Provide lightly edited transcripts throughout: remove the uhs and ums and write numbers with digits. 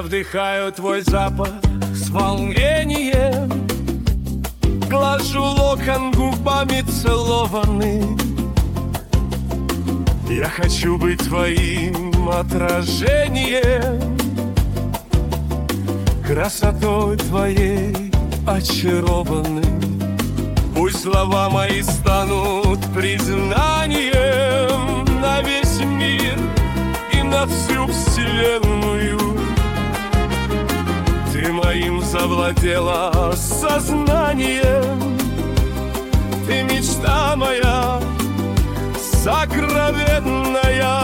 вдыхаю твой запах с волнением, глажу локон губами целованный. Я хочу быть твоим отражением, красотой твоей очарованным. Пусть слова мои станут признанием на весь мир и на всю вселенную. Ты моим завладела сознанием, ты мечта моя сокровенная.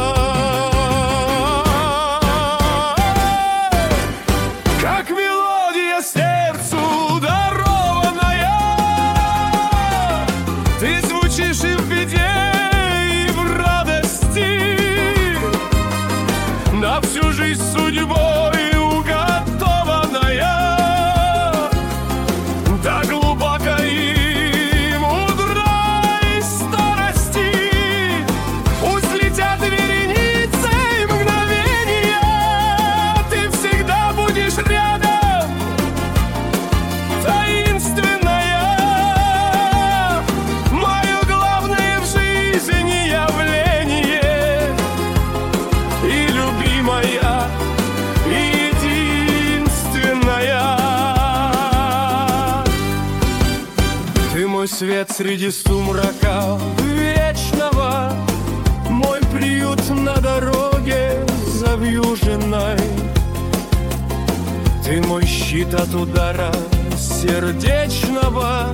Как мелодия сердцу дарованная, ты звучишь и в беде, и в радости, на всю жизнь судьбой уготованная, до глубокой и мудрой старости. Пусть летят вереницы мгновения, ты всегда будешь рядом, таинственная, мое главное в жизни явление, и любимая, единственная. Ты мой свет среди сумрака вечного, мой приют на дороге завьюженной. Ты мой щит от удара сердечного,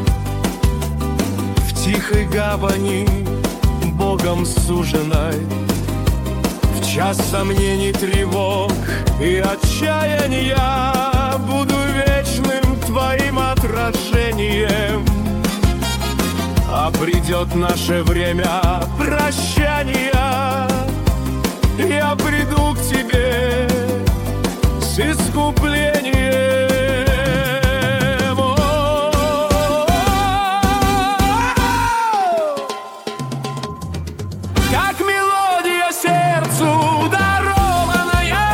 в тихой гавани Богом суженной. В час сомнений, тревог и отчаяния буду вечным твоим отражением. А придет наше время прощания, я приду к тебе с искуплением. Как мелодия сердцу дарованная,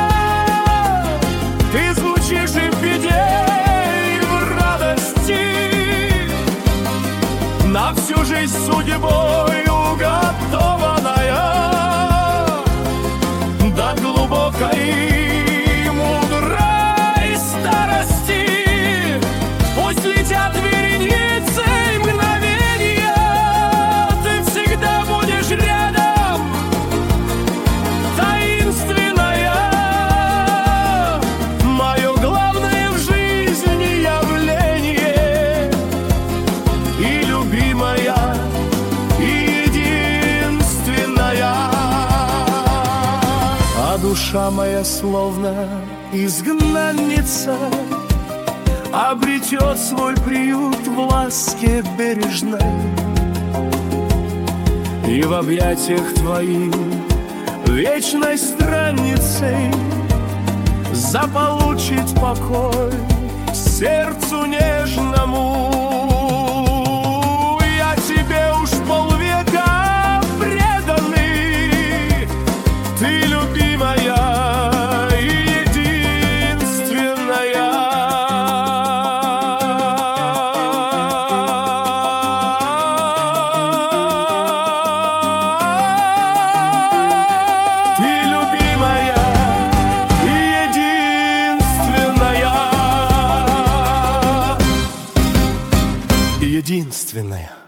ты звучишь и в беде, и в радости, на всю жизнь судьбой уготованная, до глубокой и мудрой старости. Пусть летят вереницы мгновения, ты всегда будешь рядом, таинственная, мое главное в жизни явление, и любимая, единственная. А душа моя словно изгнанница обретет свой приют в ласке бережной, и в объятиях твоих вечной странницей заполучит покой сердцу нежному. Я тебе уж полвека преданный, ты любимая, единственная. Ты любимая, единственная. Единственная.